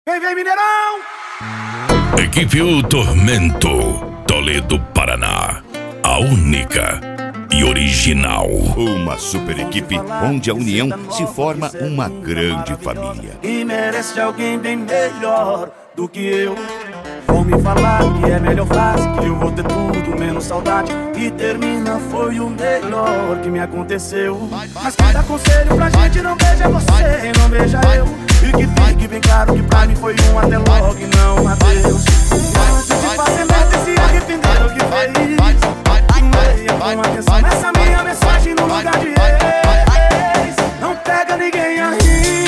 Vem, vem, Mineirão! Equipe O Tormento, Toledo, Paraná. A única e original. Uma super equipe onde a união se forma uma grande família. E merece alguém bem melhor do que eu. Vão me falar que é melhor frase, que eu vou ter tudo menos saudade. E termina, foi o melhor que me aconteceu. Mas quem dá conselho pra gente não beija você, não beija eu. E que fique bem claro que pra mim foi um até logo e não um adeus. Antes de fazer merda e se arrepender do que fez, leia com atenção essa minha mensagem no lugar de ex. Não pega ninguém ainda.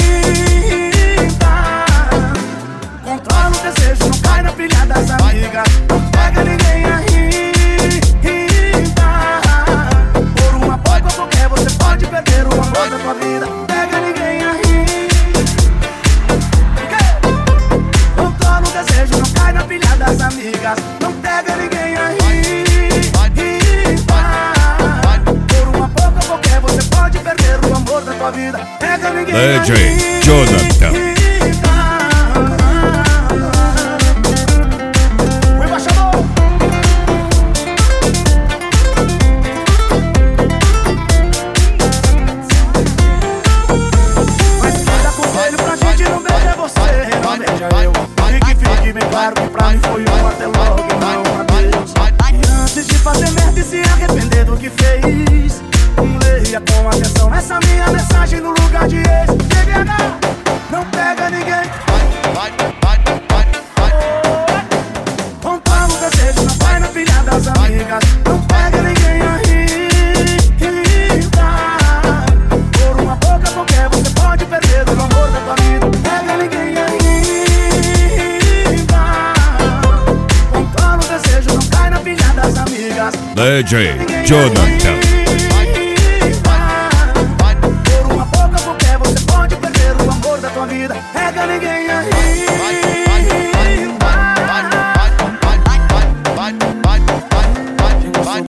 Controla o desejo, não cai na pilha das amigas. Não pega ninguém ainda. Por uma pouca qualquer você pode perder o amor da tua vida. Pega ninguém ainda. Controla o desejo, não cai na pilha das amigas. Não pega ninguém ainda. Por uma pouca qualquer você pode perder o amor da tua vida. Pega ninguém DJ Jonathan. Claro que pra mim foi um até logo e não um adeus. E antes de fazer merda e se arrepender do que fez, leia com atenção essa minha mensagem no lugar de ex. TDH, não pega ninguém. Controla o desejo, não vai na pilha das amigas. Não pega ninguém ainda. Por uma boca qualquer você pode perder o amor da tua vida. Pega ninguém ainda. DJ Jonathan.